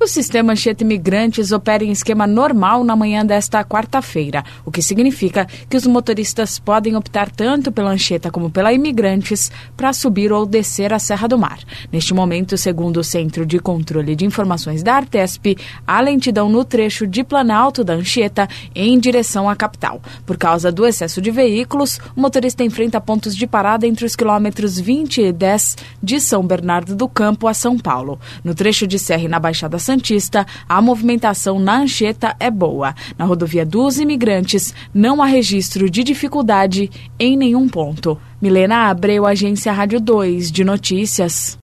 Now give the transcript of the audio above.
O sistema Anchieta Imigrantes opera em esquema normal na manhã desta quarta-feira, o que significa que os motoristas podem optar tanto pela Anchieta como pela Imigrantes para subir ou descer a Serra do Mar. Neste momento, segundo o Centro de Controle de Informações da Artesp, há lentidão no trecho de Planalto da Anchieta em direção à capital. Por causa do excesso de veículos, o motorista enfrenta pontos de parada entre os quilômetros 20 e 10 de São Bernardo do Campo a São Paulo. No trecho de serra e na Baixada Santista, a movimentação na Anchieta é boa. Na rodovia dos Imigrantes, não há registro de dificuldade em nenhum ponto. Milena Abreu, Agência Rádio 2 de Notícias.